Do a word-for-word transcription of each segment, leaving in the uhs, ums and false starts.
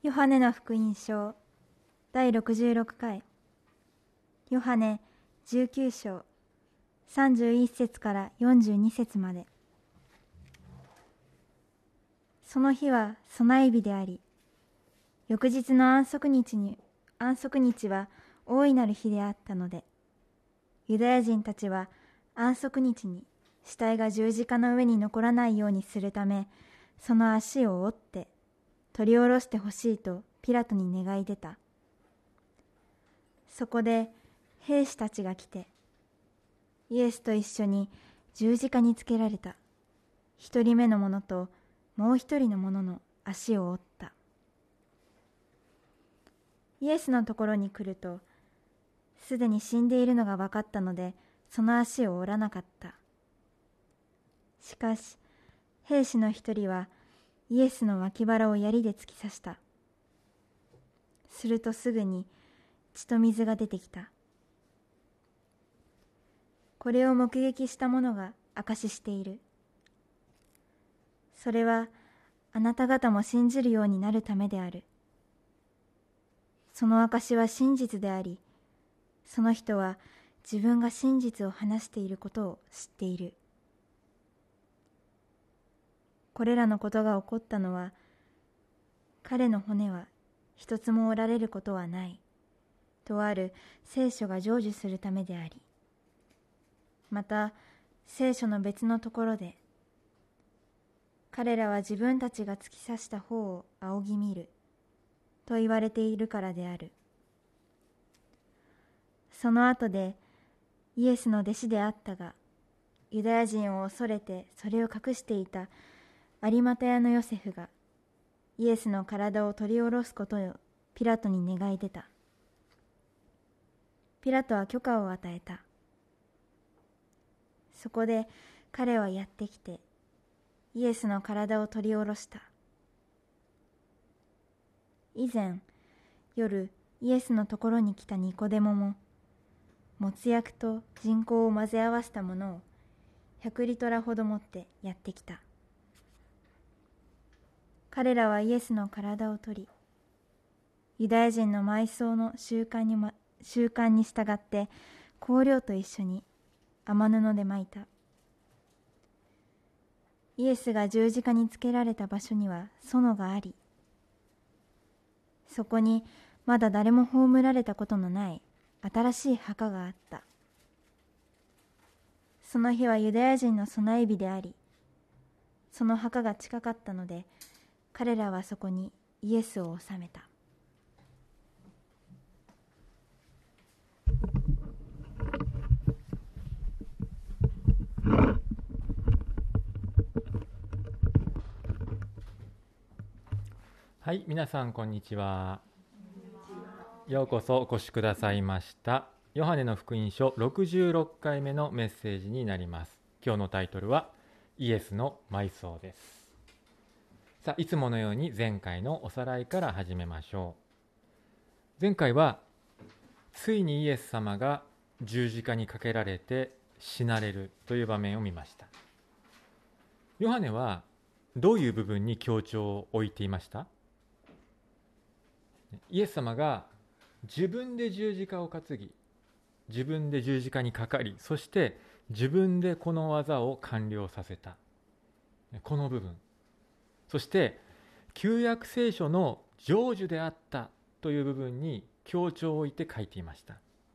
ヨハネの福音書だいろくじゅうろっかい。ヨハネじゅうきゅうしょうさんじゅういっせつからよんじゅうにせつまで。その日は備え日であり、翌日の安息日に安息日は大いなる日であったので、ユダヤ人たちは安息日に死体が十字架の上に残らないようにするため、その足を折って取り下ろしてほしいとピラトに願い出た。そこで兵士たちが来て、イエスと一緒に十字架につけられた一人目の者ともう一人の者の足を折った。イエスのところに来ると、すでに死んでいるのが分かったので、その足を折らなかった。しかし、兵士の一人はイエスの脇腹を槍で突き刺した。するとすぐに血と水が出てきた。これを目撃した者が証ししている。それはあなた方も信じるようになるためである。その証は真実であり、その人は自分が真実を話していることを知っている。これらのことが起こったのは、彼の骨は一つも折られることはない、とある聖書が成就するためであり、また聖書の別のところで、彼らは自分たちが突き刺した方を仰ぎ見る、と言われているからである。その後でイエスの弟子であったが、ユダヤ人を恐れてそれを隠していた有股屋のヨセフがイエスの体を取り下ろすことをピラトに願い出た。ピラトは許可を与えた。そこで彼はやってきてイエスの体を取り下ろした。以前夜イエスのところに来たニコデモも、もつ薬と人香を混ぜ合わせたものをひゃくリトラほど持ってやってきた。彼らはイエスの体を取り、ユダヤ人の埋葬の習慣に、ま、習慣に従って香料と一緒に雨布で巻いた。イエスが十字架につけられた場所には園があり、そこにまだ誰も葬られたことのない新しい墓があった。その日はユダヤ人の備え日であり、その墓が近かったので、彼らはそこにイエスを納めた。 はい、皆さんこんにちは。ようこそお越しくださいました。ヨハネの福音書ろくじゅうろっかいめのメッセージになります。今日のタイトルはイエスの埋葬です。さあ、いつものように前回のおさらいから始めましょう。前回はついにイエス様が十字架にかけられて死なれるという場面を見ました。ヨハネはどういう部分に強調を置いていました？イエス様が自分で十字架を担ぎ、自分で十字架にかかり、そして自分でこの技を完了させた。この部分。そして旧約聖書の成就であったという部分に強調を置いて書いていました。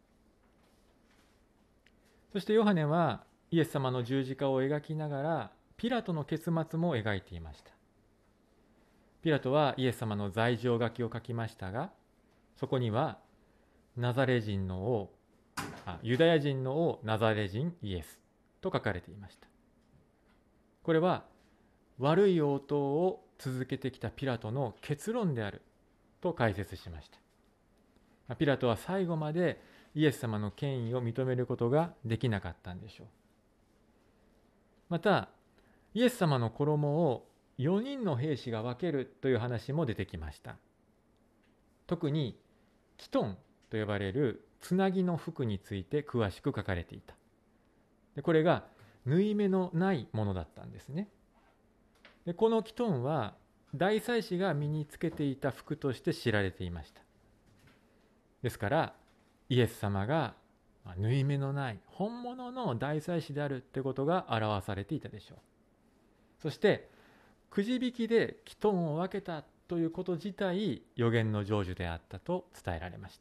そしてヨハネはイエス様の十字架を描きながらピラトの結末も描いていました。ピラトはイエス様の罪状書きを書きましたが、そこにはナザレ人の王、あユダヤ人の王ナザレ人イエスと書かれていました。これは悪い応答を続けてきたピラトの結論であると解説しました。ピラトは最後までイエス様の権威を認めることができなかったんでしょう。またイエス様の衣をよにんの兵士が分けるという話も出てきました。特にキトンと呼ばれるつなぎの服について詳しく書かれていた。でこれが縫い目のないものだったんですね。でこのキトンは大祭司が身につけていた服として知られていました。ですからイエス様が縫い目のない本物の大祭司であるということが表されていたでしょう。そしてくじ引きで祈祷を分けたということ自体、預言の成就であったと伝えられました。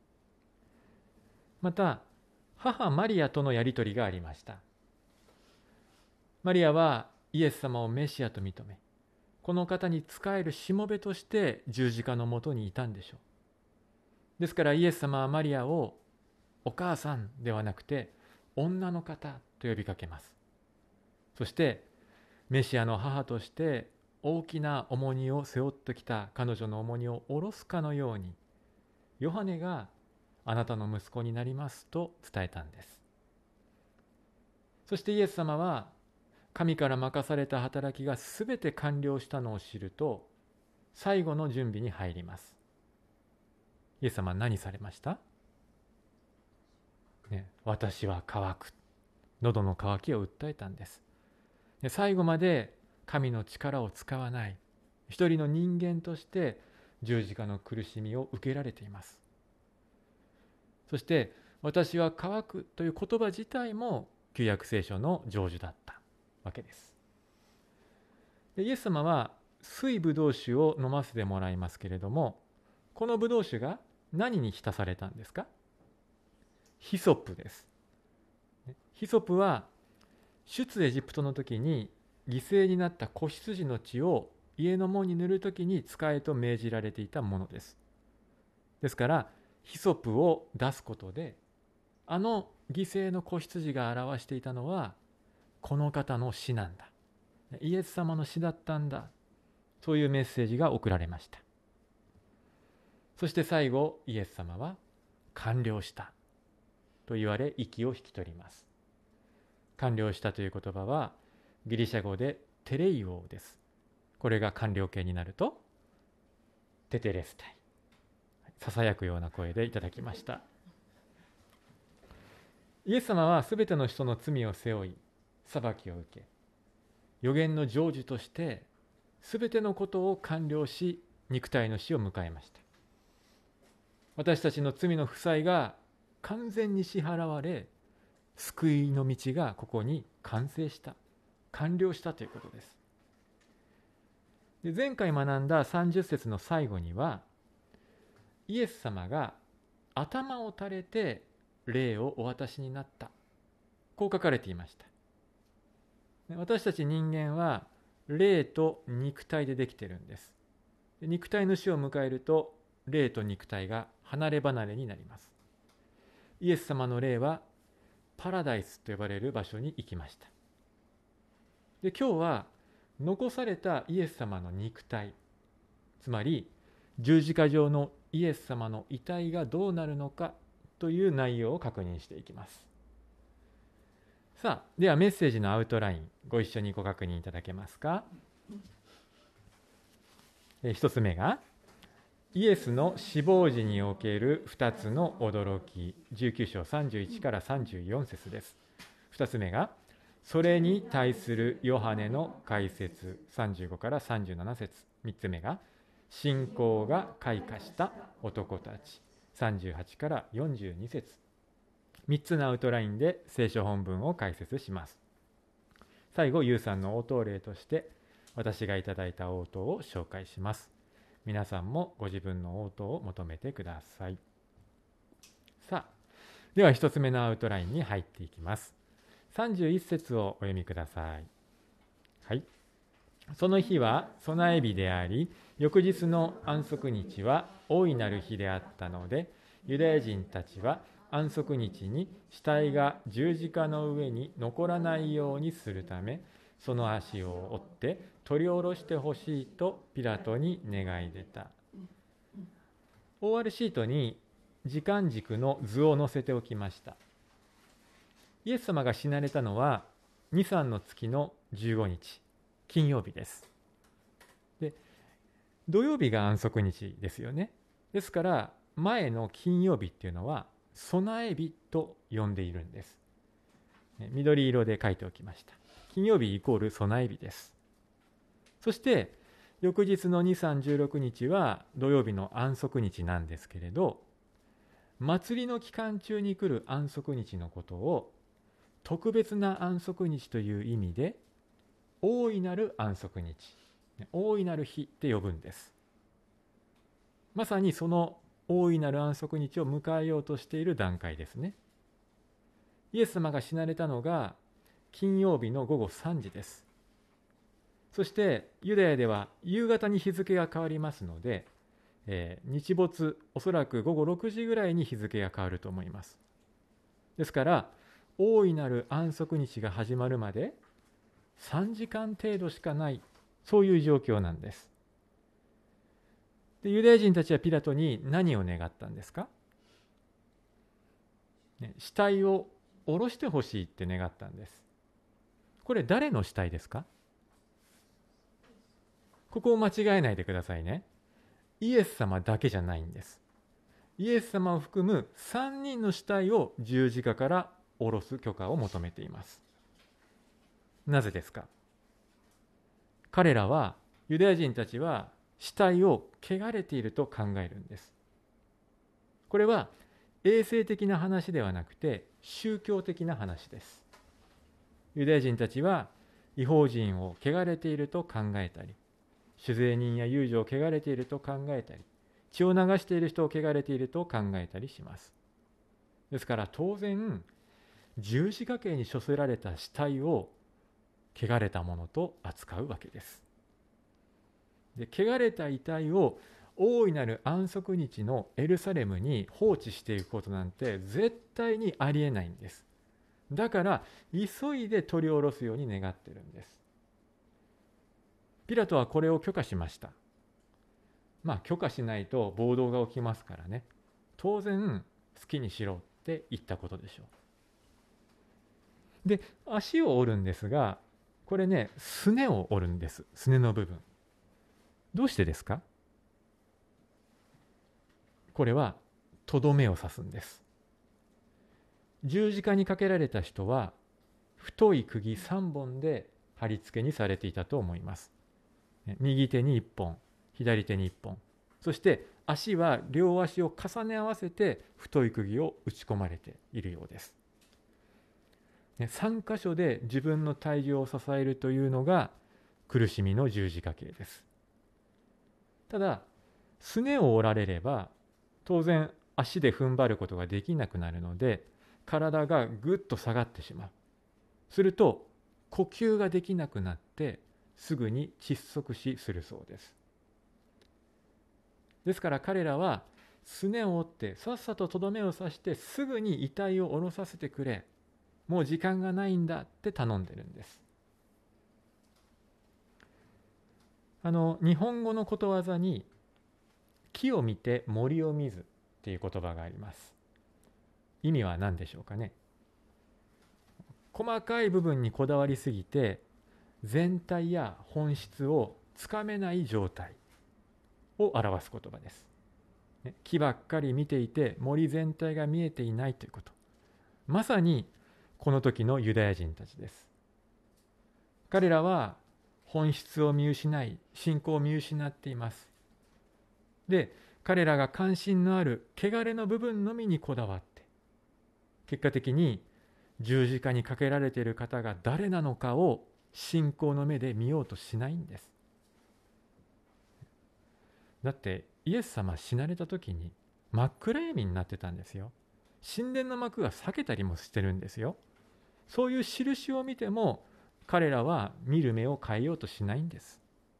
また母マリアとのやり取りがありました。マリアはイエス様をメシアと認め、この方に仕えるしもべとして十字架のもとにいたんでしょう。ですからイエス様はマリアをお母さんではなくて女の方と呼びかけます。そしてメシアの母として大きな重荷を背負ってきた彼女の重荷を下ろすかのように、ヨハネがあなたの息子になりますと伝えたんです。そしてイエス様は神から任された働きがすべて完了したのを知ると、最後の準備に入ります。イエス様は何されました？ね、私は渇く。喉の渇きを訴えたんです。で、最後まで神の力を使わない一人の人間として十字架の苦しみを受けられています。そして私は渇くという言葉自体も旧約聖書の成就だったわけです。で、イエス様は水ぶどう酒を飲ませてもらいますけれども、このぶどう酒が何に浸されたんですか？ヒソップです。ヒソップは出エジプトの時に犠牲になった子羊の血を家の門に塗る時に使えと命じられていたものです。ですからヒソップを出すことで、あの犠牲の子羊が表していたのはこの方の死なんだ、イエス様の死だったんだ、そういうメッセージが送られました。そして最後イエス様は完了したと言われ息を引き取ります。完了したという言葉はギリシャ語でテレイオです。これが完了形になるとテテレスタイ、ささやくような声でいただきました。イエス様はすべての人の罪を背負い裁きを受け、預言の成就としてすべてのことを完了し、肉体の死を迎えました。私たちの罪の負債が完全に支払われ、救いの道がここに完成した、完了したということです。で、前回学んださんじゅっ節の最後には、イエス様が頭を垂れて霊をお渡しになった、こう書かれていました。私たち人間は霊と肉体でできているんです。肉体の死を迎えると霊と肉体が離れ離れになります。イエス様の霊はパラダイスと呼ばれる場所に行きました。で、今日は残されたイエス様の肉体、つまり十字架上のイエス様の遺体がどうなるのかという内容を確認していきます。さあ、ではメッセージのアウトライン、ご一緒にご確認いただけますか。え一つ目がイエスの死亡時における二つの驚き、じゅうきゅう章さんじゅういちからさんじゅうよん節です。二つ目がそれに対するヨハネの解説、さんじゅうごからさんじゅうなな節。三つ目が信仰が開花した男たち、さんじゅうはちからよんじゅうに節。三つのアウトラインで聖書本文を解説します。最後、ユウさんの応答例として私がいただいた応答を紹介します。皆さんもご自分の応答を求めてください。さあ、では一つ目のアウトラインに入っていきます。さんじゅういち節をお読みください。はい。その日は備え日であり、翌日の安息日は大いなる日であったので、ユダヤ人たちは安息日に死体が十字架の上に残らないようにするため、その足を折って取り下ろしてほしいとピラトに願い出た。 オーアール シートに時間軸の図を載せておきました。イエス様が死なれたのはにさんの月のじゅうごにち、金曜日です。で、土曜日が安息日ですよね。ですから前の金曜日っていうのは備え日と呼んでいるんです。緑色で書いておきました。金曜日イコール備え日です。そして翌日のにさんじゅうろくにちは土曜日の安息日なんですけれど、祭りの期間中に来る安息日のことを特別な安息日という意味で大いなる安息日、大いなる日って呼ぶんです。まさにその大いなる安息日を迎えようとしている段階ですね。イエス様が死なれたのが金曜日のごごさんじです。そしてユダヤでは夕方に日付が変わりますので、えー、日没おそらくごごろくじぐらいに日付が変わると思います。ですから大いなる安息日が始まるまでさんじかん程度しかない、そういう状況なんです。でユダヤ人たちはピラトに何を願ったんですか？ね、死体を下ろしてほしいって願ったんです。これ誰の死体ですか？ここを間違えないでくださいね。イエス様だけじゃないんです。イエス様を含むさんにんの死体を十字架から下ろす許可を求めています。なぜですか？彼らは、ユダヤ人たちは死体を汚れていると考えるんです。これは衛生的な話ではなくて宗教的な話です。ユダヤ人たちは異邦人を汚れていると考えたり、酒税人や遊女を汚れていると考えたり、血を流している人を汚れていると考えたりします。ですから当然、十字架刑に処せられた死体を汚れたものと扱うわけです。で、汚れた遺体を大いなる安息日のエルサレムに放置していくことなんて絶対にありえないんです。だから急いで取り下ろすように願っているんです。ピラトはこれを許可しました。まあ許可しないと暴動が起きますからね。当然好きにしろって言ったことでしょう。で、足を折るんですが、これね、すねを折るんです。すねの部分。どうしてですか？これはとどめを刺すんです。十字架にかけられた人は太い釘さんぼんで貼り付けにされていたと思います。右手にいっぽん、左手にいっぽん、そして足は両足を重ね合わせて太い釘を打ち込まれているようです。さん箇所で自分の体重を支えるというのが苦しみの十字架刑です。ただ、すねを折られれば当然足で踏ん張ることができなくなるので、体がぐっと下がってしまう。すると呼吸ができなくなってすぐに窒息死するそうです。ですから彼らはすねを折ってさっさととどめを刺してすぐに遺体を下ろさせてくれ、もう時間がないんだって頼んでるんです。あの日本語のことわざに木を見て森を見ずっていう言葉があります。意味は何でしょうかね。細かい部分にこだわりすぎて全体や本質をつかめない状態を表す言葉です。木ばっかり見ていて森全体が見えていないということ。まさにこの時のユダヤ人たちです。彼らは本質を見失い、信仰を見失っています。で、彼らが関心のある汚れの部分のみにこだわって、結果的に十字架にかけられている方が誰なのかを信仰の目で見ようとしないんです。だってイエス様死なれた時に真っ暗闇になってたんですよ。神殿の幕が裂けたりもしてるんですよ。そういう印を見ても彼らは見る目を変えようとしないんです。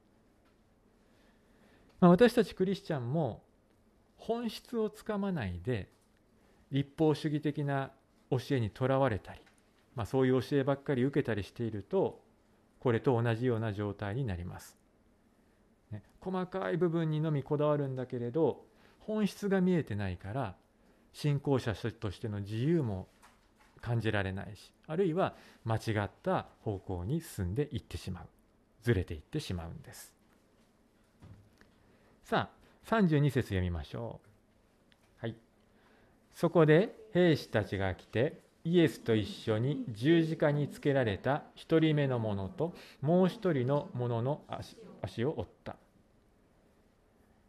まあ、私たちクリスチャンも本質をつかまないで立法主義的な教えにとらわれたり、まあ、そういう教えばっかり受けたりしていると、これと同じような状態になります、ね、細かい部分にのみこだわるんだけれど本質が見えてないから信仰者としての自由も感じられないし、あるいは間違った方向に進んでいってしまう、ずれていってしまうんです。さあさんじゅうに節読みましょう。はい。そこで兵士たちが来てイエスと一緒に十字架につけられた一人目の者ともう一人の者の 足, 足を折った。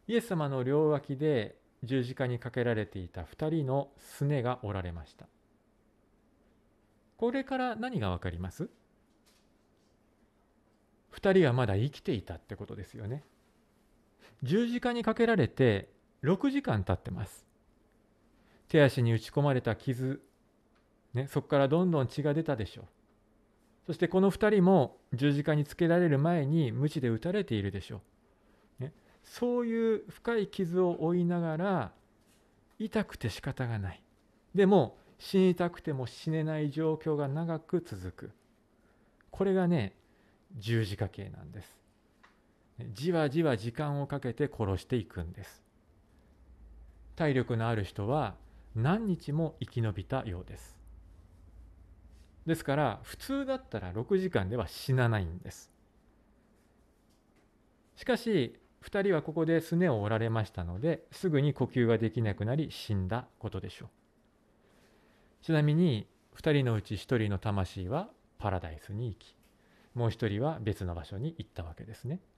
イエス様の両脇で十字架にかけられていた二人のすねが折られました。これから何がわかります？二人はまだ生きていたってことですよね。十字架にかけられてろくじかん経ってます。手足に打ち込まれた傷、ね、そこからどんどん血が出たでしょう。そしてこの二人も十字架につけられる前に鞭で打たれているでしょう、ね、そういう深い傷を負いながら痛くて仕方がない。でも死にたくても死ねない状況が長く続く。これがね、十字架刑なんです。じわじわ時間をかけて殺していくんです。体力のある人は何日も生き延びたようです。ですから普通だったらろくじかんでは死なないんです。しかしふたりはここですねを折られましたので、すぐに呼吸ができなくなり死んだことでしょう。ちなみにふたりのうちひとりの魂はパラダイスに行き、もうひとりは別の場所に行ったわけですね。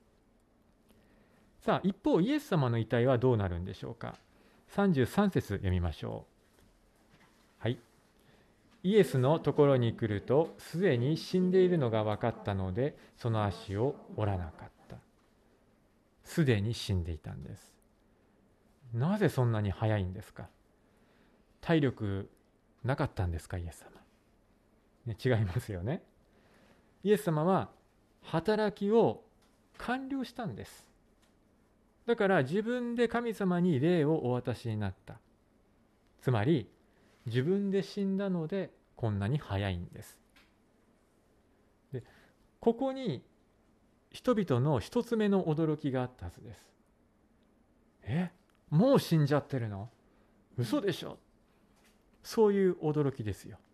さあ一方、イエス様の遺体はどうなるんでしょうか。さんじゅうさん節読みましょう。はい。イエスのところに来ると、すでに死んでいるのが分かったので、その足を折らなかった。すでに死んでいたんです。なぜそんなに早いんですか。体力なかったんですか、イエス様。ね、違いますよね。イエス様は働きを完了したんです。だから自分で神様に霊をお渡しになった。つまり自分で死んだのでこんなに早いんです。で、ここに人々の一つ目の驚きがあったはずです。え、もう死んじゃってるの？嘘でしょ。そういう驚きですよ。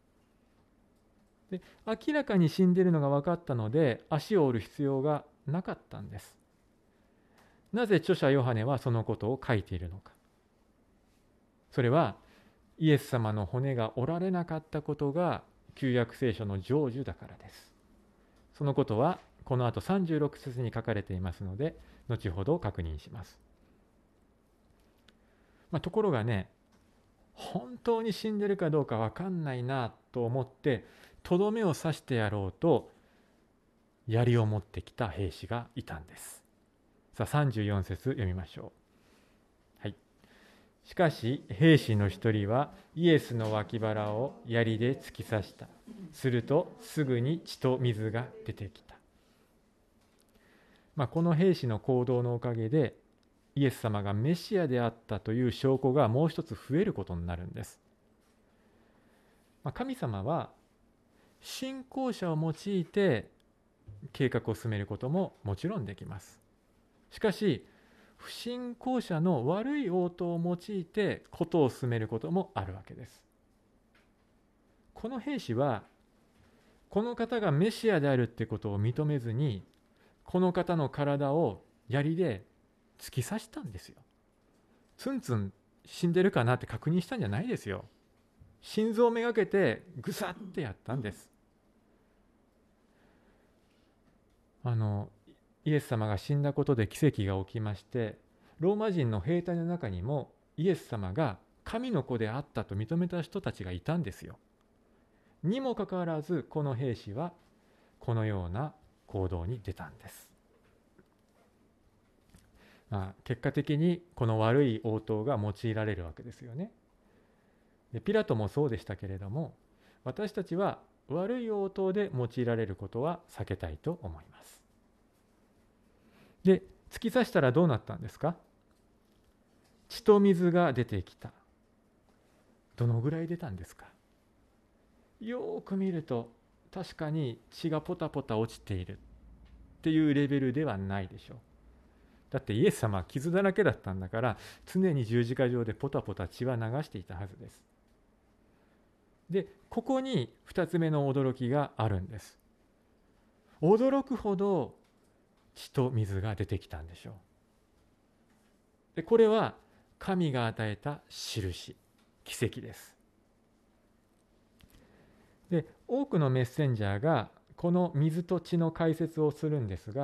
で、明らかに死んでいるのが分かったので足を折る必要がなかったんです。なぜ著者ヨハネはそのことを書いているのか。それはイエス様の骨が折られなかったことが旧約聖書の成就だからです。そのことはこの後さんじゅうろく節に書かれていますので、後ほど確認します。まあ、ところがね、本当に死んでるかどうか分かんないなと思ってとどめを刺してやろうと槍を持ってきた兵士がいたんです。さあさんじゅうよん節読みましょう。はい。しかし兵士の一人はイエスの脇腹を槍で突き刺した。するとすぐに血と水が出てきた。まあ、この兵士の行動のおかげでイエス様がメシアであったという証拠がもう一つ増えることになるんです。まあ、神様は信仰者を用いて計画を進めることももちろんできます。しかし不信仰者の悪い応答を用いてことを進めることもあるわけです。この兵士はこの方がメシアであるということを認めずに、この方の体を槍で突き刺したんですよ。ツンツン死んでるかなって確認したんじゃないですよ。心臓をめがけてぐさってやったんです。あのイエス様が死んだことで奇跡が起きまして、ローマ人の兵隊の中にもイエス様が神の子であったと認めた人たちがいたんですよ。にもかかわらずこの兵士はこのような行動に出たんです。まあ、結果的にこの悪い応答が用いられるわけですよね。で、ピラトもそうでしたけれども、私たちは悪い応答で用いられることは避けたいと思います。で、突き刺したらどうなったんですか？血と水が出てきた。どのぐらい出たんですか？よく見ると確かに血がポタポタ落ちているっていうレベルではないでしょう。だってイエス様は傷だらけだったんだから、常に十字架上でポタポタ血は流していたはずです。で、ここに二つ目の驚きがあるんです。驚くほど血と水が出てきたんでしょう。で、これは神が与えた印、奇跡です。で、多くのメッセンジャーがこの水と血の解説をするんですが、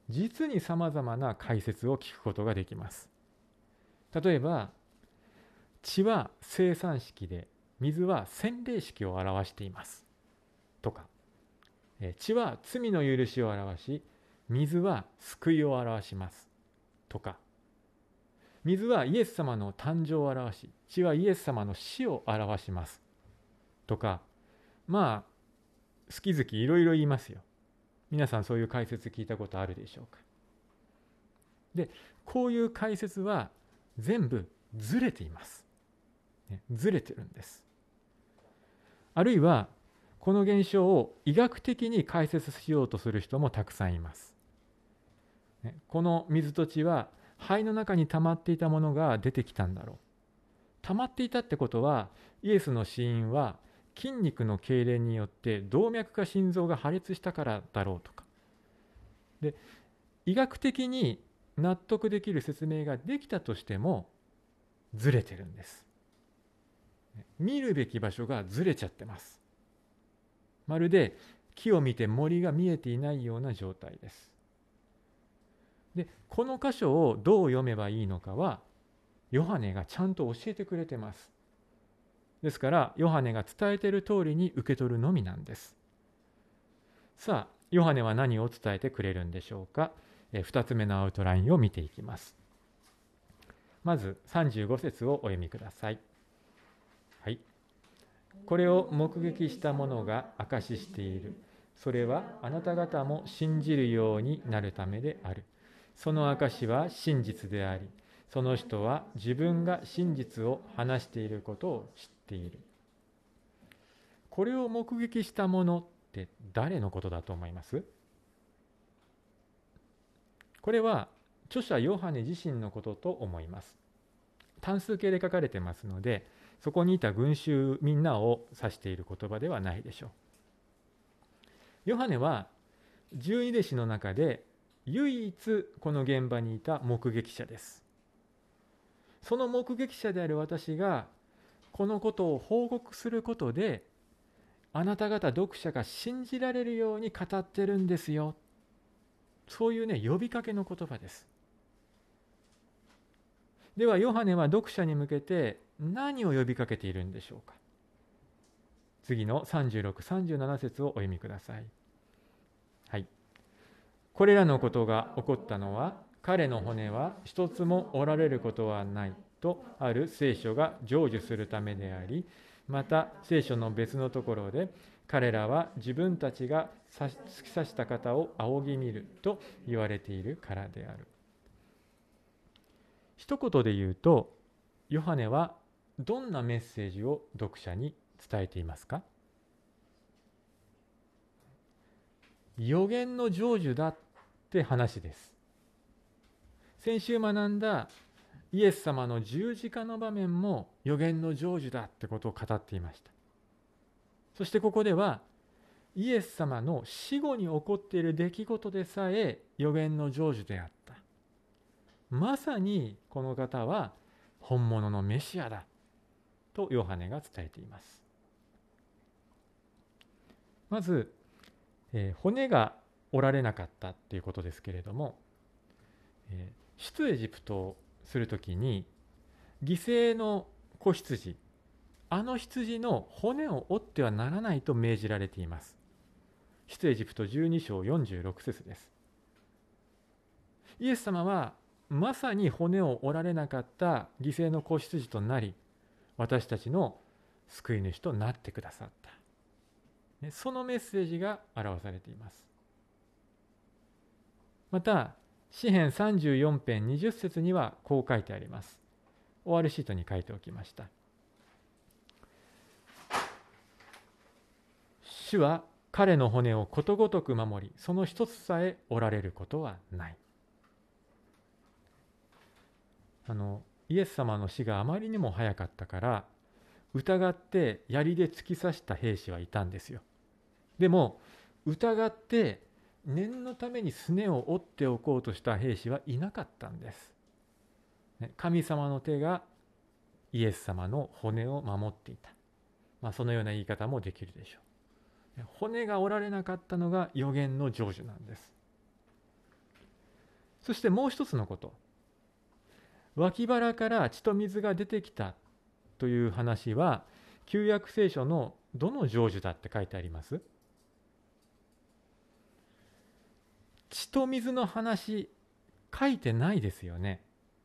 実にさまざまな解説を聞くことができます。例えば、血は生産式で水は洗礼式を表していますとか、血は罪の許しを表し、水は救いを表しますとか、水はイエス様の誕生を表し、血はイエス様の死を表しますとか、まあ好き好きいろいろ言いますよ。皆さんそういう解説聞いたことあるでしょうか。で、こういう解説は全部ずれています、ね、ずれてるんです。あるいはこの現象を医学的に解説しようとする人もたくさんいます。この水と血は肺の中に溜まっていたものが出てきたんだろう。溜まっていたってことは、イエスの死因は筋肉の痙攣によって動脈か心臓が破裂したからだろうとか。で、医学的に納得できる説明ができたとしてもずれてるんです。見るべき場所がずれちゃってます。まるで木を見て森が見えていないような状態です。で、この箇所をどう読めばいいのかはヨハネがちゃんと教えてくれてます。ですからヨハネが伝えている通りに受け取るのみなんです。さあ、ヨハネは何を伝えてくれるんでしょうか。えふたつめのアウトラインを見ていきます。まずさんじゅうご節をお読みください。はい。これを目撃した者が証ししている。それはあなた方も信じるようになるためである。その証は真実であり、その人は自分が真実を話していることを知っている。これを目撃した者って誰のことだと思います？これは著者ヨハネ自身のことと思います。単数形で書かれてますので、そこにいた群衆みんなを指している言葉ではないでしょう。ヨハネは十二弟子の中で唯一この現場にいた目撃者です。その目撃者である私がこのことを報告することで、あなた方読者が信じられるように語ってるんですよ。そういうね、呼びかけの言葉です。ではヨハネは読者に向けて何を呼びかけているんでしょうか。次のさんじゅうろく、さんじゅうなな節をお読みください。はい。これらのことが起こったのは、彼の骨は一つも折られることはないとある聖書が成就するためであり、また聖書の別のところで、彼らは自分たちが突き刺した方を仰ぎ見ると言われているからである。一言で言うと、ヨハネはどんなメッセージを読者に伝えていますか？予言の成就だって話です。先週学んだイエス様の十字架の場面も予言の成就だってことを語っていました。そしてここではイエス様の死後に起こっている出来事でさえ予言の成就であった。まさにこの方は本物のメシアだとヨハネが伝えています。まず、えー、骨が折られなかったということですけれども、えー、出エジプトをするときに犠牲の子羊、あの羊の骨を折ってはならないと命じられています。出エジプトじゅうに章よんじゅうろく節です。イエス様はまさに骨を折られなかった犠牲の子羊となり、私たちの救い主となってくださった。そのメッセージが表されています。また、詩編さんじゅうよん編にじゅう節にはこう書いてあります。オーアール シートに書いておきました。主は彼の骨をことごとく守り、その一つさえ折られることはない。あのイエス様の死があまりにも早かったから疑って槍で突き刺した兵士はいたんですよ。でも疑って念のためにすねを折っておこうとした兵士はいなかったんです。神様の手がイエス様の骨を守っていた、まあ、そのような言い方もできるでしょう。骨が折られなかったのが予言の成就なんです。 そしてもう一つのこと、脇腹から血と水が出てきたという話は旧約聖書のどの成就だって書いてあります？血と水の話書いてないですよね。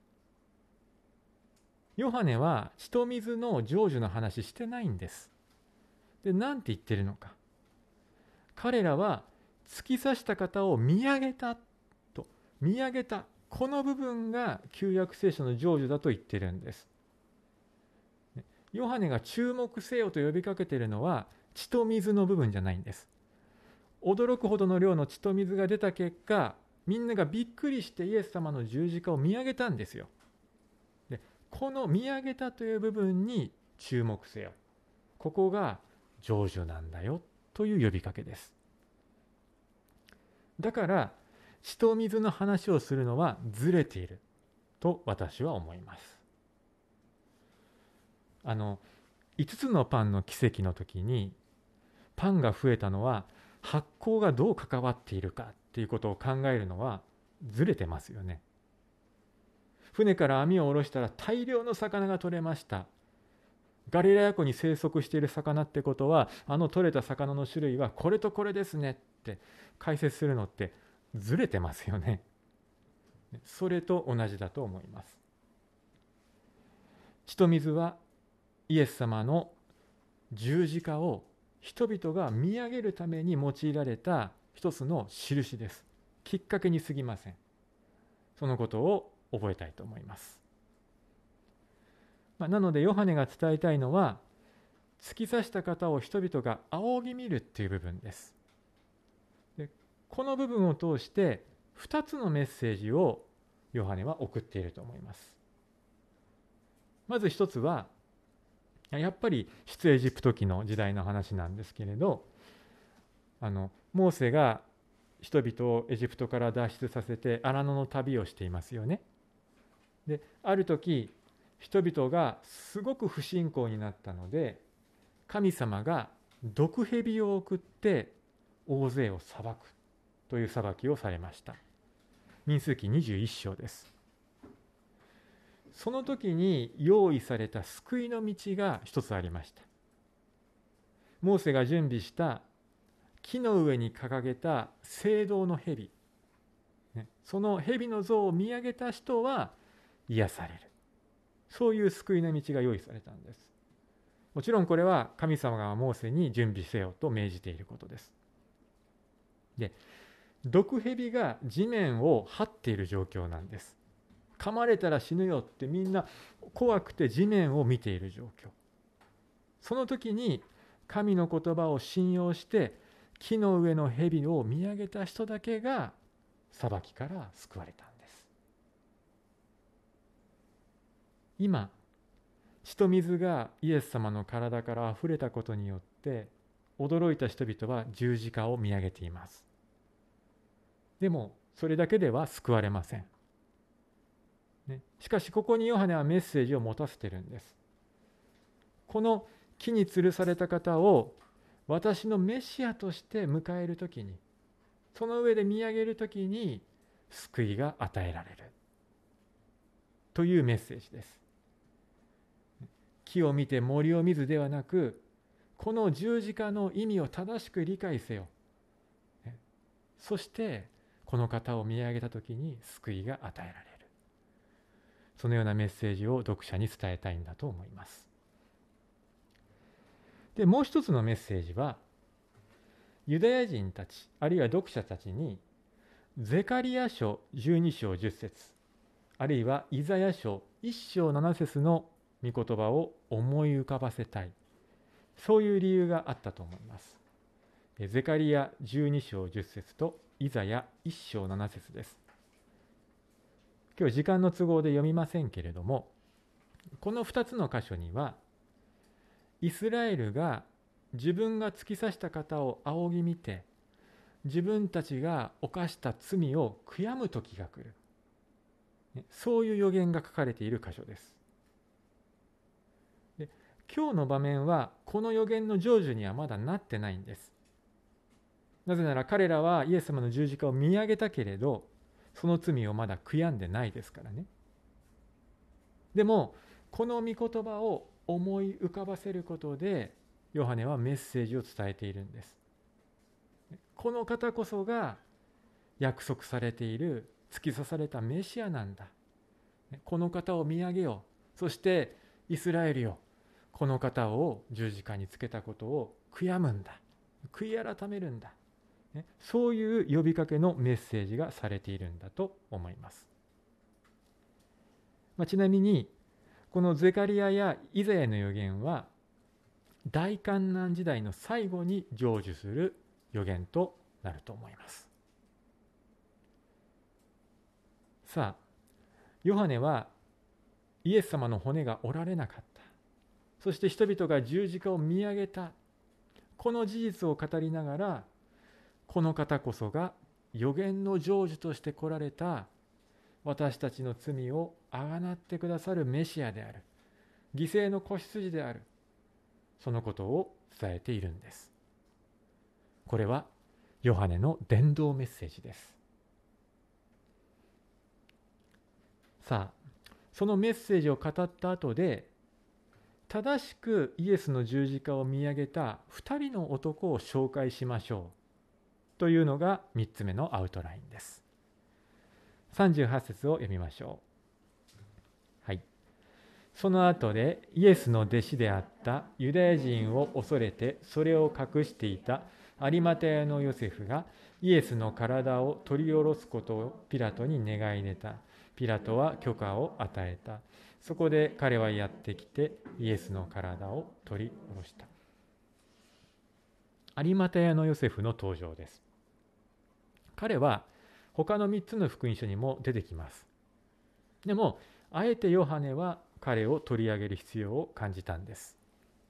ヨハネは血と水の成就の話してないんです。で、なんて言ってるのか。彼らは突き刺した方を見上げたと、見上げた、この部分が旧約聖書の成就だと言ってるんです。ヨハネが注目せよと呼びかけているのは血と水の部分じゃないんです。驚くほどの量の血と水が出た結果、みんながびっくりしてイエス様の十字架を見上げたんですよ。で、この見上げたという部分に注目せよ。ここが成就なんだよという呼びかけです。だから血と水の話をするのはずれていると私は思います。あのいつつのパンの奇跡の時にパンが増えたのは発酵がどう関わっているかっていうことを考えるのはずれてますよね。船から網を下ろしたら大量の魚が取れました。ガリラヤ湖に生息している魚ってことは、あの取れた魚の種類はこれとこれですねって解説するのってずれてますよね。それと同じだと思います。血と水はイエス様の十字架を人々が見上げるために用いられた一つの印です。きっかけに過ぎません。そのことを覚えたいと思います。まあ、なのでヨハネが伝えたいのは、突き刺した方を人々が仰ぎ見るっていう部分です。で、この部分を通してふたつのメッセージをヨハネは送っていると思います。まず一つは、やっぱり出エジプト記の時代の話なんですけれど、あのモーセが人々をエジプトから脱出させて荒野の旅をしていますよね。で、ある時人々がすごく不信仰になったので、神様が毒蛇を送って大勢を裁くという裁きをされました。民数記にじゅういっ章です。その時に用意された救いの道が一つありました。モーセが準備した木の上に掲げた青銅の蛇、その蛇の像を見上げた人は癒される。そういう救いの道が用意されたんです。もちろんこれは神様がモーセに準備せよと命じていることです。で、毒蛇が地面を這っている状況なんです。噛まれたら死ぬよってみんな怖くて地面を見ている状況。その時に神の言葉を信用して木の上の蛇を見上げた人だけが裁きから救われたんです。今、血と水がイエス様の体からあふれたことによって驚いた人々は十字架を見上げています。でもそれだけでは救われません。ね、しかしここにヨハネはメッセージを持たせているんです。この木に吊るされた方を私のメシアとして迎えるときに、その上で見上げるときに救いが与えられるというメッセージです。木を見て森を見ずではなく、この十字架の意味を正しく理解せよ。そしてこの方を見上げたときに救いが与えられる。そのようなメッセージを読者に伝えたいんだと思います。で、もう一つのメッセージは、ユダヤ人たち、あるいは読者たちに、ゼカリヤ書じゅうに章じゅっ節、あるいはイザヤ書いっ章なな節の御言葉を思い浮かばせたい。そういう理由があったと思います。ゼカリヤじゅうに章じゅっ節とイザヤいっ章なな節です。今日時間の都合で読みませんけれども、このふたつの箇所には、イスラエルが自分が突き刺した方を仰ぎ見て、自分たちが犯した罪を悔やむ時が来る。そういう予言が書かれている箇所です。で、今日の場面はこの予言の成就にはまだなってないんです。なぜなら彼らはイエス様の十字架を見上げたけれど、 その罪をまだ悔やんでないですからね。でもこの御言葉を思い浮かばせることでヨハネはメッセージを伝えているんです。この方こそが約束されている突き刺されたメシアなんだ。この方を見上げよう。そしてイスラエルよ、この方を十字架につけたことを悔やむんだ、悔い改めるんだ、ね、そういう呼びかけのメッセージがされているんだと思います。まあ、ちなみにこのゼカリヤやイザヤの預言は大観難時代の最後に成就する預言となると思います。さあ、ヨハネはイエス様の骨が折られなかった、そして人々が十字架を見上げた、この事実を語りながら、この方こそが預言の成就として来られた私たちの罪をあがなってくださるメシアである、犠牲の子羊である、そのことを伝えているんです。これはヨハネの伝道メッセージです。さあ、そのメッセージを語った後で、正しくイエスの十字架を見上げた二人の男を紹介しましょうというのが三つ目のアウトラインです。さんじゅうはち節を読みましょう。はい。その後でイエスの弟子であったユダヤ人を恐れてそれを隠していた有馬屋のヨセフがイエスの体を取り下ろすことをピラトに願い出た。ピラトは許可を与えた。そこで彼はやってきてイエスの体を取り下ろした。有馬屋のヨセフの登場です。彼は他のみっつの福音書にも出てきます。でもあえてヨハネは彼を取り上げる必要を感じたんです。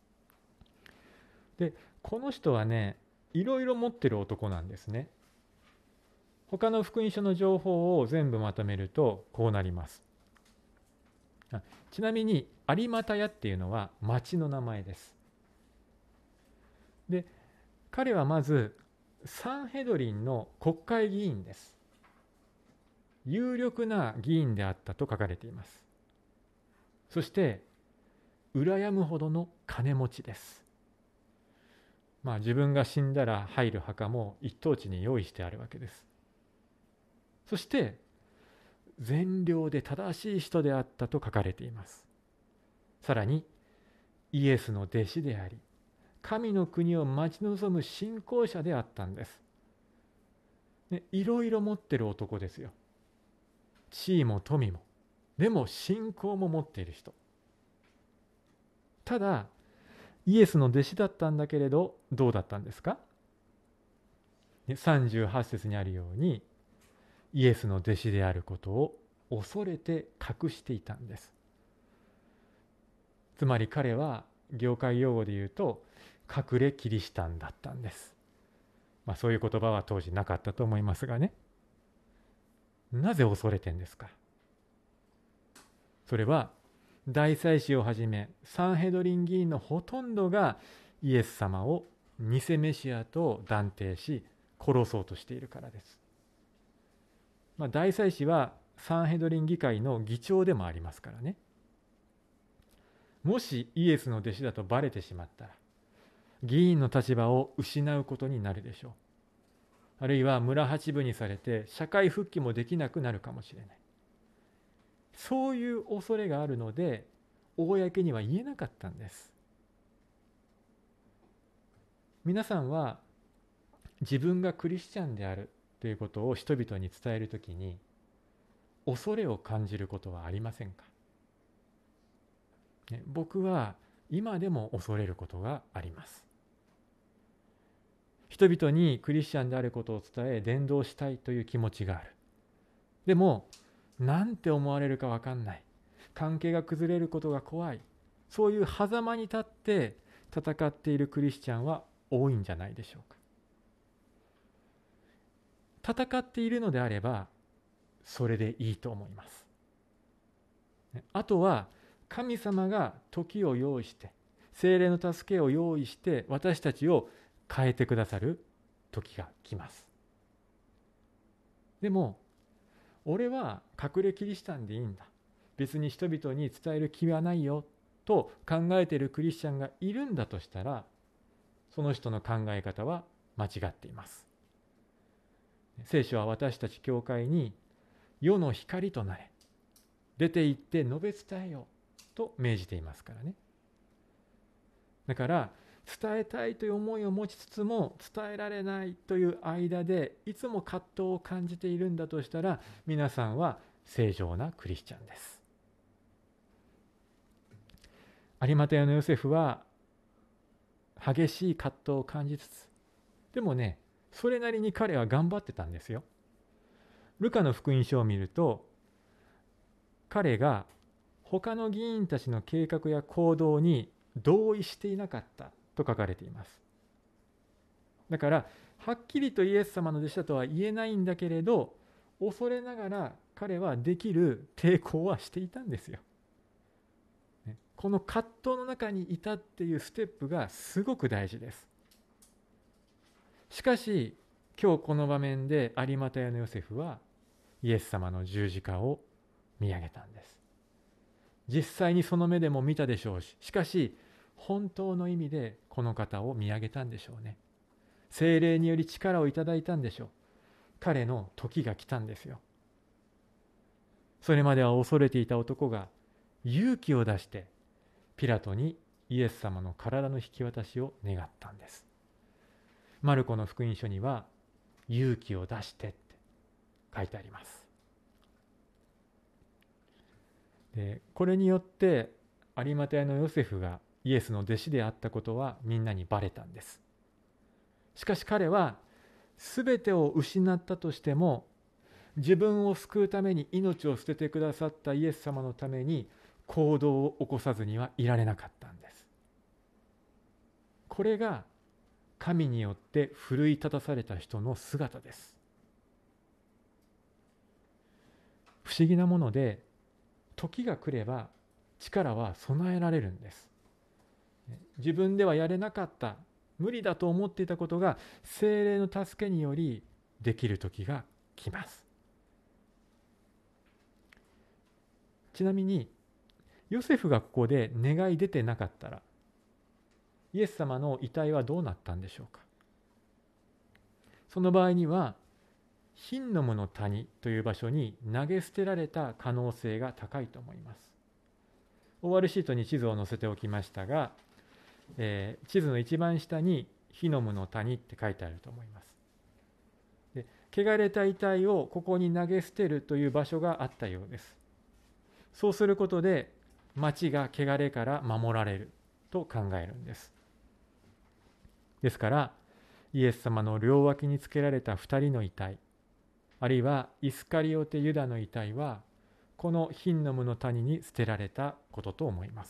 で、この人はね、いろいろ持ってる男なんですね。他の福音書の情報を全部まとめるとこうなります。ちなみに有馬屋っていうのは町の名前です。で、彼はまずサンヘドリンの国会議員です。有力な議員であったと書かれています。そして羨むほどの金持ちです。まあ自分が死んだら入る墓も一等地に用意してあるわけです。そして善良で正しい人であったと書かれています。さらにイエスの弟子であり、神の国を待ち望む信仰者であったんです。ね、いろいろ持ってる男ですよ。地位も富も、でも信仰も持っている人。ただイエスの弟子だったんだけれど、どうだったんですか？さんじゅうはち節にあるように、イエスの弟子であることを恐れて隠していたんです。つまり彼は業界用語で言うと隠れキリシタンだったんです。まあそういう言葉は当時なかったと思いますがね。なぜ恐れてんですか？それは大祭司をはじめサンヘドリン議員のほとんどがイエス様を偽メシアと断定し殺そうとしているからです。まあ、大祭司はサンヘドリン議会の議長でもありますからね。もしイエスの弟子だとバレてしまったら議員の立場を失うことになるでしょう。あるいは村八分にされて社会復帰もできなくなるかもしれない。そういう恐れがあるので公には言えなかったんです。皆さんは自分がクリスチャンであるということを人々に伝えるときに恐れを感じることはありませんか？ね、僕は今でも恐れることがあります。人々にクリスチャンであることを伝え伝道したいという気持ちがある。でもなんて思われるか分かんない、関係が崩れることが怖い、そういう狭間に立って戦っているクリスチャンは多いんじゃないでしょうか。戦っているのであればそれでいいと思います。あとは神様が時を用意して聖霊の助けを用意して私たちを変えてくださる時が来ます。でも俺は隠れキリシタンでいいんだ、別に人々に伝える気はないよと考えているクリスチャンがいるんだとしたら、その人の考え方は間違っています。聖書は私たち教会に世の光となれ、出て行って述べ伝えよと命じていますからね。だから伝えたいという思いを持ちつつも伝えられないという間でいつも葛藤を感じているんだとしたら、皆さんは正常なクリスチャンです。有馬屋のヨセフは激しい葛藤を感じつつ、でもね、それなりに彼は頑張ってたんですよ。ルカの福音書を見ると、彼が他の議員たちの計画や行動に同意していなかったと書かれています。だからはっきりとイエス様の弟子だとは言えないんだけれど、恐れながら彼はできる抵抗はしていたんですよ。この葛藤の中にいたっていうステップがすごく大事です。しかし今日この場面で有馬屋のヨセフはイエス様の十字架を見上げたんです。実際にその目でも見たでしょうし、しかし本当の意味でこの方を見上げたんでしょうね。聖霊により力をいただいたんでしょう。彼の時が来たんですよ。それまでは恐れていた男が勇気を出してピラトにイエス様の体の引き渡しを願ったんです。マルコの福音書には勇気を出してって書いてあります。でこれによって有馬屋のヨセフがイエスの弟子であったことはみんなにバレたんです。しかし彼は全てを失ったとしても、自分を救うために命を捨ててくださったイエス様のために行動を起こさずにはいられなかったんです。これが神によって奮い立たされた人の姿です。不思議なもので、時が来れば力は備えられるんです。自分ではやれなかった、無理だと思っていたことが聖霊の助けによりできる時が来ます。ちなみにヨセフがここで願い出てなかったら、イエス様の遺体はどうなったんでしょうか。その場合にはヒンノムの谷という場所に投げ捨てられた可能性が高いと思います。オーアールシートに地図を載せておきましたが、えー、地図の一番下にヒノムの谷って書いてあると思います。で、汚れた遺体をここに投げ捨てるという場所があったようです。そうすることで町が汚れから守られると考えるんです。ですからイエス様の両脇につけられたふたりの遺体、あるいはイスカリオテ・ユダの遺体はこのヒンノムの谷に捨てられたことと思います。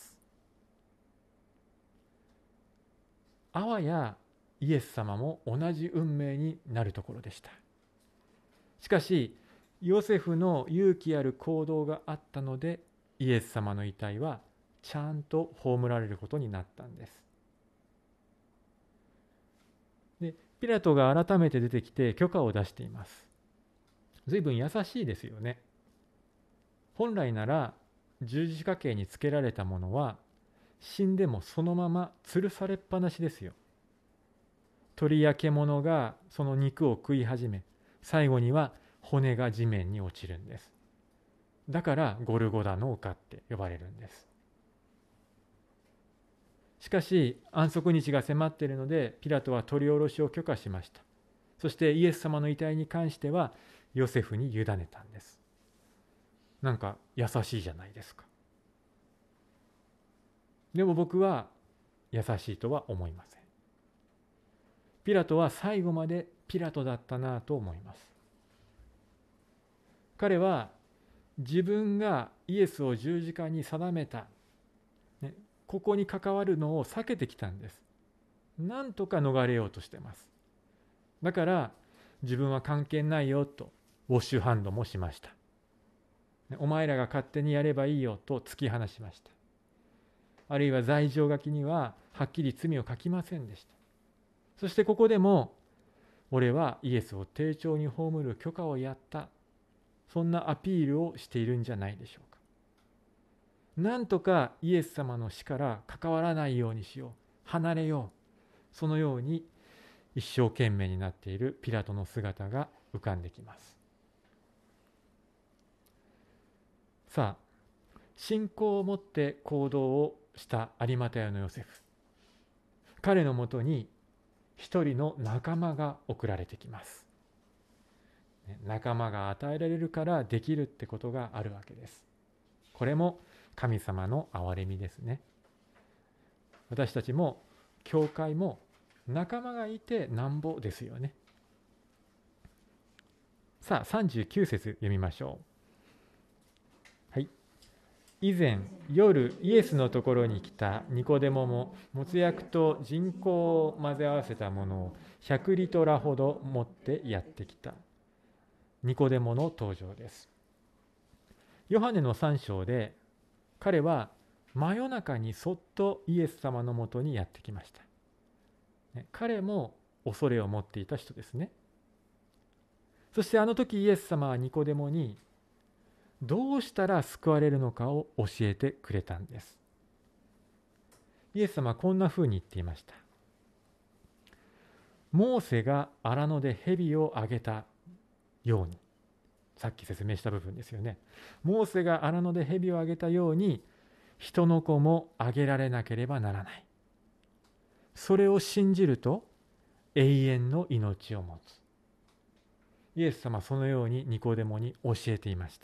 あわやイエス様も同じ運命になるところでした。しかしヨセフの勇気ある行動があったので、イエス様の遺体はちゃんと葬られることになったんです。で、ピラトが改めて出てきて許可を出しています。随分優しいですよね。本来なら十字架刑につけられたものは死んでもそのまま吊るされっぱなしですよ。鳥や獣がその肉を食い始め、最後には骨が地面に落ちるんです。だからゴルゴダの丘って呼ばれるんです。しかし安息日が迫っているのでピラトは取り下ろしを許可しました。そしてイエス様の遺体に関してはヨセフに委ねたんです。なんか優しいじゃないですか。でも僕は優しいとは思いません。ピラトは最後までピラトだったなと思います。彼は自分がイエスを十字架に定めた、ね、ここに関わるのを避けてきたんです。なんとか逃れようとしてます。だから自分は関係ないよとウォッシュハンドもしました。お前らが勝手にやればいいよと突き放しました。あるいは罪状書きにははっきり罪を書きませんでした。そしてここでも俺はイエスを丁重に葬る許可をやったそんなアピールをしているんじゃないでしょうか。なんとかイエス様の死から関わらないようにしよう、離れよう、そのように一生懸命になっているピラトの姿が浮かんできます。さあ、信仰を持って行動をした有馬太のヨセフ、彼のもとに一人の仲間が送られてきます。仲間が与えられるからできるってことがあるわけです。これも神様の憐れみですね。私たちも教会も仲間がいてなんぼですよね。さあ、さんじゅうきゅう節読みましょう。はい。以前夜イエスのところに来たニコデモももつ薬と人香を混ぜ合わせたものをひゃくリトラほど持ってやってきた。ニコデモの登場です。ヨハネのさん章で彼は真夜中にそっとイエス様のもとにやってきました。彼も恐れを持っていた人ですね。そしてあの時イエス様はニコデモにどうしたら救われるのかを教えてくれたんです。イエス様はこんなふうに言っていました。モーセが荒野で蛇をあげたように、さっき説明した部分ですよね。モーセが荒野で蛇をあげたように人の子もあげられなければならない。それを信じると永遠の命を持つ。イエス様はそのようにニコデモに教えていました。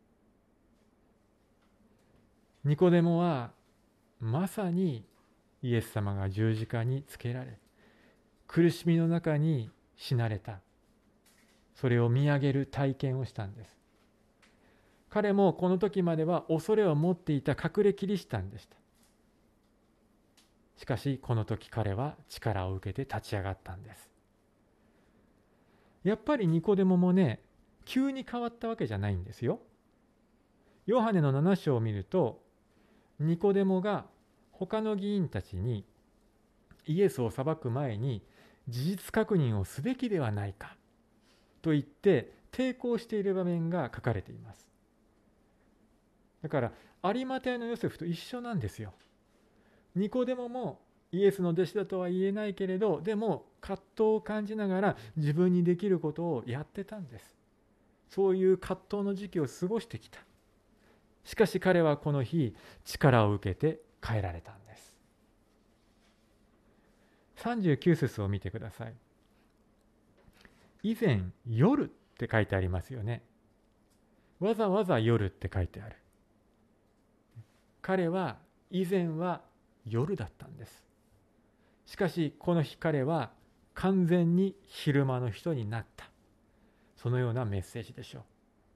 ニコデモはまさにイエス様が十字架につけられ、苦しみの中に死なれた、それを見上げる体験をしたんです。彼もこの時までは恐れを持っていた隠れキリシタンでした。しかしこの時彼は力を受けて立ち上がったんです。やっぱりニコデモもね、急に変わったわけじゃないんですよ。ヨハネのなな章を見ると、ニコデモが他の議員たちにイエスを裁く前に事実確認をすべきではないかと言って抵抗している場面が書かれています。だから有馬太のヨセフと一緒なんですよ。ニコデモもイエスの弟子だとは言えないけれど、でも葛藤を感じながら自分にできることをやってたんです。そういう葛藤の時期を過ごしてきた。しかし彼はこの日力を受けて変えられたんです。さんじゅうきゅう節を見てください。以前夜って書いてありますよね。わざわざ夜って書いてある。彼は以前は夜だったんです。しかしこの日彼は完全に昼間の人になった。そのようなメッセージでしょう。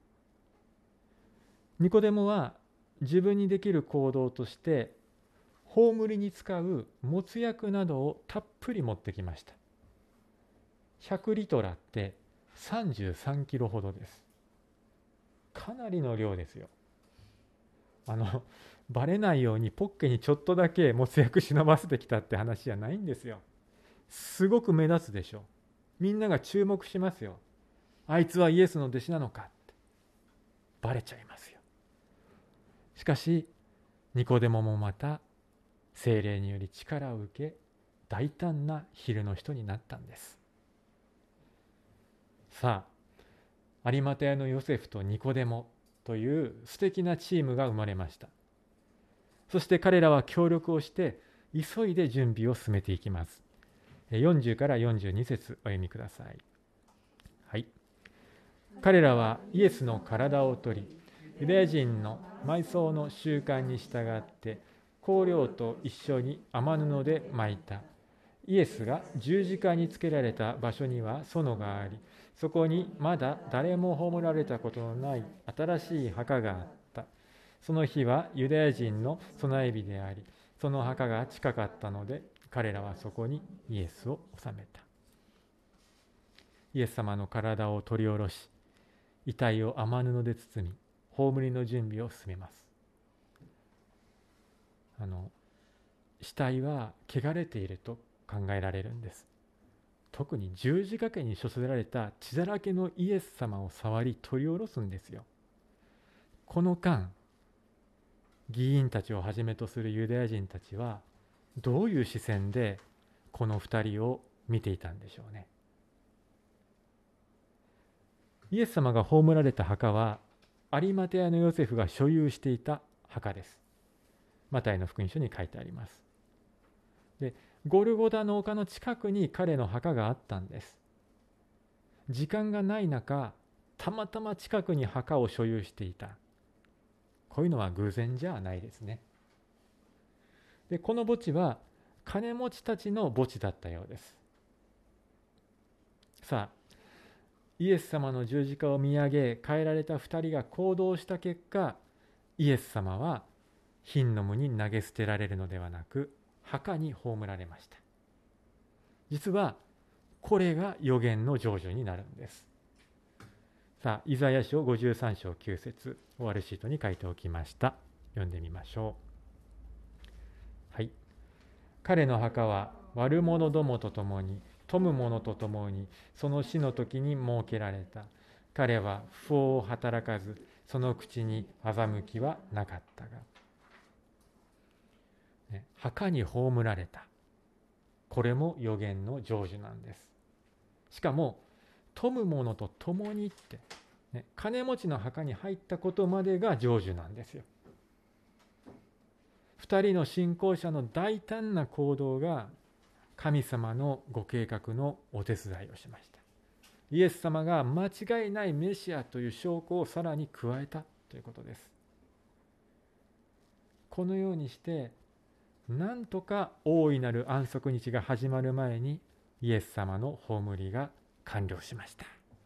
ニコデモは自分にできる行動として葬りに使う没薬などをたっぷり持ってきました。ひゃくリトラってさんじゅうさんキロほどです。かなりの量ですよ。あのバレないようにポッケにちょっとだけ没薬忍ばせてきたって話じゃないんですよ。すごく目立つでしょ。みんなが注目しますよ。あいつはイエスの弟子なのかってバレちゃいますよ。しかしニコデモもまた聖霊により力を受け、大胆な昼の人になったんです。さあ、有馬太のヨセフとニコデモという素敵なチームが生まれました。そして彼らは協力をして急いで準備を進めていきます。よんじゅうからよんじゅうに節お読みください。はい。彼らはイエスの体を取り、ユダヤ人の埋葬の習慣に従って香料と一緒に雨布で巻いた。イエスが十字架につけられた場所には園があり、そこにまだ誰も葬られたことのない新しい墓があった。その日はユダヤ人の備え日であり、その墓が近かったので、彼らはそこにイエスを納めた。イエス様の体を取り下ろし、遺体を雨布で包み、葬りの準備を進めます。あの死体は汚れていると考えられるんです。 特に十字架家に処せられた血だらけのイエス様を触り取り下ろすんですよ。この間、議員たちをはじめとするユダヤ人たちはどういう視線でこの二人を見ていたんでしょうね。イエス様が葬られた墓は有馬手屋のヨセフが所有していた墓です。マタイの福音書に書いてあります。で、ゴルゴダの丘の近くに彼の墓があったんです。時間がない中、たまたま近くに墓を所有していた。こういうのは偶然じゃないですね。で、この墓地は金持ちたちの墓地だったようです。さあ、イエス様の十字架を見上げ変えられた二人が行動した結果、イエス様は火の炉に投げ捨てられるのではなく墓に葬られました。実はこれが預言の成就になるんです。さあ、イザヤ書ごじゅうさん章きゅう節、終わるシートに書いておきました。読んでみましょう。はい。彼の墓は悪者どもと共に富む者と共にその死の時に設けられた。彼は不法を働かず、その口に欺きはなかったが、ね、墓に葬られた。これも預言の成就なんです。しかも富む者と共にって、ね、金持ちの墓に入ったことまでが成就なんですよ。二人の信仰者の大胆な行動が神様のご計画のお手伝いをしました。イエス様が間違いないメシアという証拠をさらに加えたということです。このようにしてなんとか大いなる安息日が始まる前にイエス様の葬りが完了しました。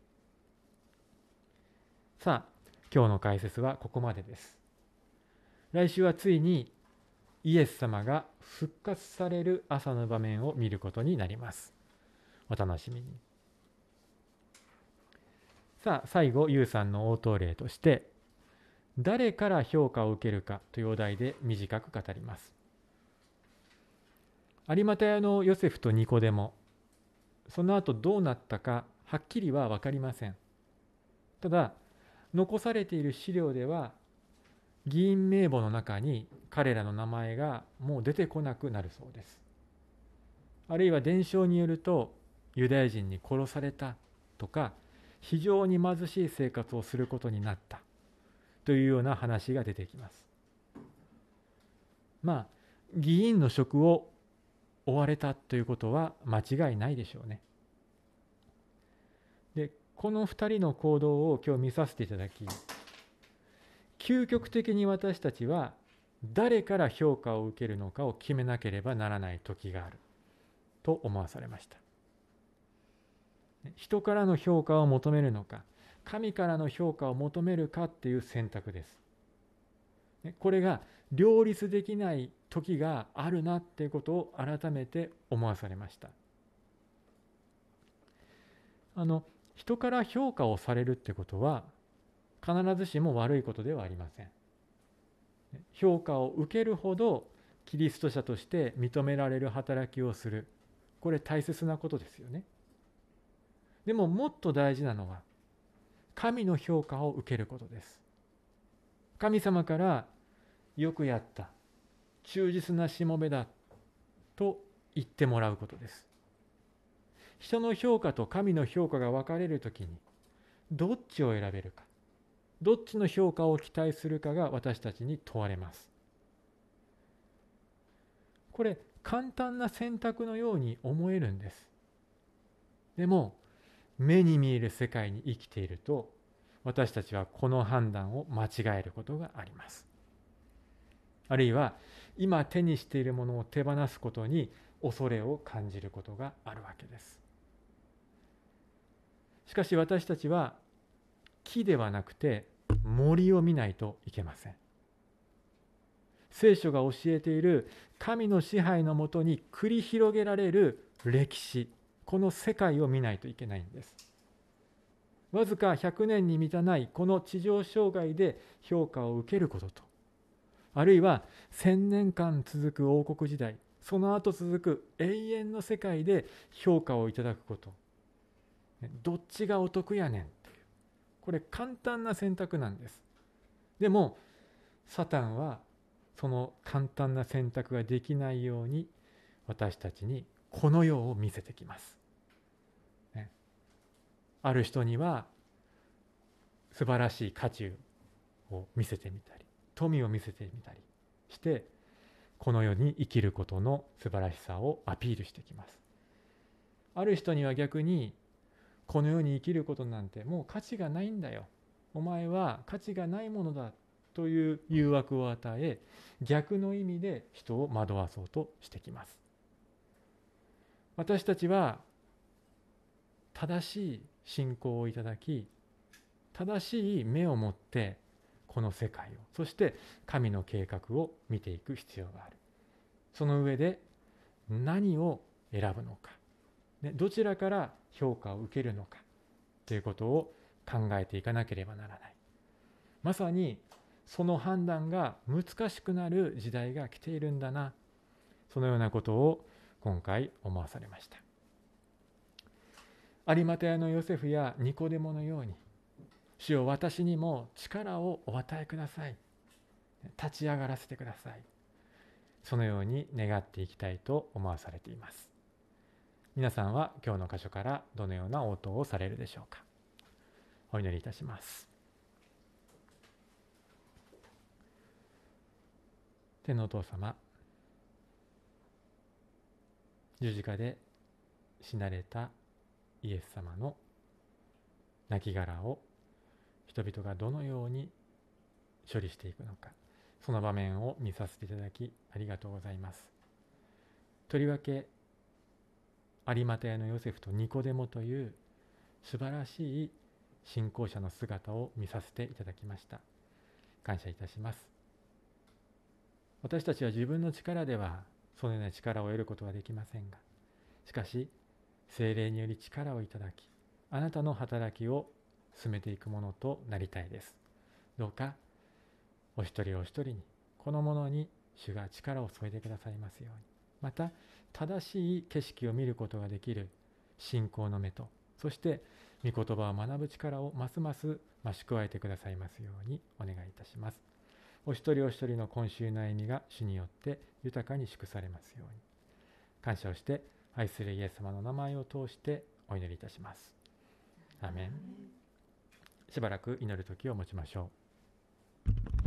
さあ、今日の解説はここまでです。来週はついにイエス様が復活される朝の場面を見ることになります。お楽しみに。さあ、最後、ユウさんの応答例として、誰から評価を受けるかというお題で短く語ります。有馬手屋のヨセフとニコデモ、その後どうなったかはっきりは分かりません。ただ、残されている資料では、議員名簿の中に彼らの名前がもう出てこなくなるそうです。あるいは伝承によると、ユダヤ人に殺されたとか、非常に貧しい生活をすることになったというような話が出てきます。まあ、議員の職を追われたということは間違いないでしょうね。で、この二人の行動を今日見させていただき、究極的に私たちは誰から評価を受けるのかを決めなければならない時があると思わされました。人からの評価を求めるのか、神からの評価を求めるかっていう選択です。これが両立できない時があるなっていうことを改めて思わされました。あの人から評価をされるってことは必ずしも悪いことではありません。評価を受けるほどキリスト者として認められる働きをする、これ大切なことですよね。でももっと大事なのは神の評価を受けることです。神様からよくやった、忠実なしもべだと言ってもらうことです。人の評価と神の評価が分かれるときにどっちを選べるか、どっちの評価を期待するかが私たちに問われます。これ簡単な選択のように思えるんです。でも目に見える世界に生きていると私たちはこの判断を間違えることがあります。あるいは今手にしているものを手放すことに恐れを感じることがあるわけです。しかし私たちは木ではなくて森を見ないといけません。聖書が教えている神の支配のもとに繰り広げられる歴史、この世界を見ないといけないんです。わずかひゃくねんに満たないこの地上生涯で評価を受けることと、あるいはせんねんかん続く王国時代、 その後続く永遠の世界で評価をいただくこと、どっちがお得やねんっていう、これ簡単な選択なんです。でもサタンはその簡単な選択ができないように私たちにこの世を見せてきます、ね、ある人には素晴らしい価値を見せてみたり、富を見せてみたりして、この世に生きることの素晴らしさをアピールしてきます。ある人には逆に、この世に生きることなんてもう価値がないんだよ、お前は価値がないものだという誘惑を与え、逆の意味で人を惑わそうとしてきます。私たちは正しい信仰をいただき、正しい目を持ってこの世界を、そして神の計画を見ていく必要がある。その上で何を選ぶのか、どちらから評価を受けるのかということを考えていかなければならない。まさにその判断が難しくなる時代が来ているんだな、そのようなことを今回思わされました。有馬太のヨセフやニコデモのように、主よ私にも力をお与えください、立ち上がらせてください、そのように願っていきたいと思わされています。皆さんは今日の箇所からどのような応答をされるでしょうか。お祈りいたします。天のお父様、十字架で死なれたイエス様の亡骸を人々がどのように処理していくのか、その場面を見させていただきありがとうございます。とりわけ有馬太のヨセフとニコデモという素晴らしい信仰者の姿を見させていただきました。感謝いたします。私たちは自分の力ではそのような力を得ることはできませんが、しかし聖霊により力をいただき、あなたの働きを進めていくものとなりたいです。どうかお一人お一人に、このものに主が力を注いでくださいますように、また正しい景色を見ることができる信仰の目と、そして御言葉を学ぶ力をますます増し加えてくださいますようにお願いいたします。お一人お一人の今週の歩みが主によって豊かに祝されますように、感謝をして愛するイエス様の名前を通してお祈りいたします。アーメン。しばらく祈る時を持ちましょう。